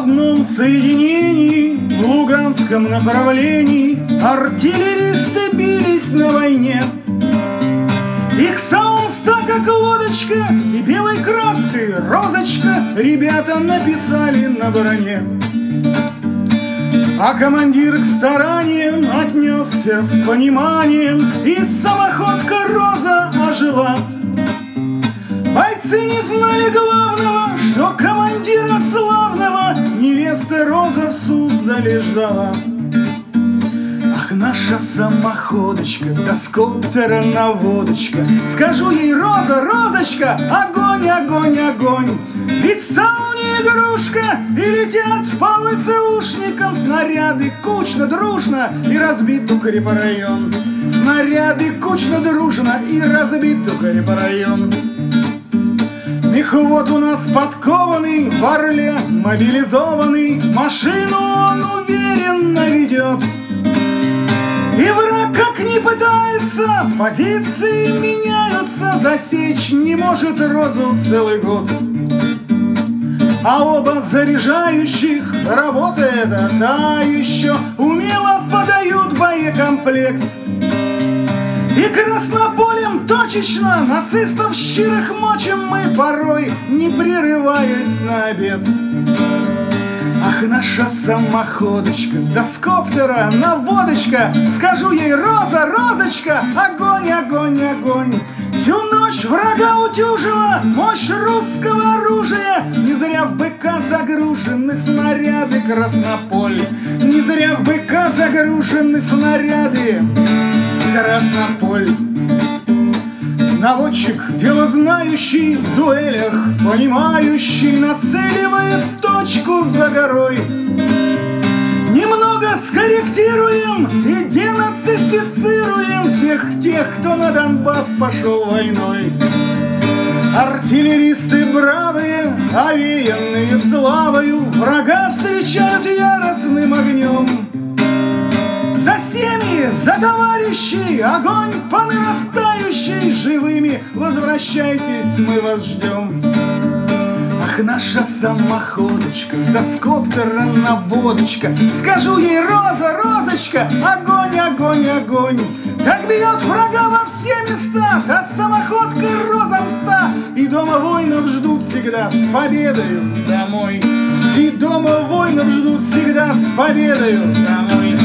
одном соединении в Луганском направлении артиллеристы бились на войне. Их саунста, как лодочка, и белой краской розочка ребята написали на броне. А командир к стараниям отнесся с пониманием, и самоходка Роза ожила. Бойцы не знали главного, что командира славного невеста Роза в Суздале ждала. Ах, наша самоходочка, да с коптера наводочка, скажу ей: Роза, Розочка, огонь, огонь, огонь. Ведь САУ не игрушка, и летят по ВСУшникам снаряды кучно, дружно, и разбит укрепрайон. Снаряды кучно, дружно, и разбит укрепрайон. Мехвод у нас подкованный, в Орле мобилизованный, машину он уверенно ведет. И враг как ни пытается, позиции меняются, засечь не может Розу целый год. А оба заряжающих, работа эта та еще, умело подают боекомплект. И краснополем точечно нацистов щирых мочим мы порой, не прерываясь на обед. Ах, наша самоходочка, да с коптера наводочка, скажу ей: Роза, Розочка, огонь, огонь, огонь. Всю ночь врага утюжила мощь русского оружия, не зря в БК загружены снаряды Краснополь. Не зря в БК загружены снаряды Краснополь. Наводчик, дело знающий в дуэлях, понимающий, нацеливает точку за горой. Немного скорректируем и денацифицируем всех тех, кто на Донбасс пошел войной. Артиллеристы бравые, овеянные славою, врага встречают яростным огнем. За семьи, за товарищей, огонь по нарастающей, живыми возвращайтесь, мы вас ждем. Ах, наша самоходочка, да с коптера наводочка, скажу ей: Роза, Розочка, огонь, огонь, огонь. Так бьет врага во все места та самоходка Роза мста. И дома воинов ждут всегда с победою домой. И дома воинов ждут всегда с победою домой.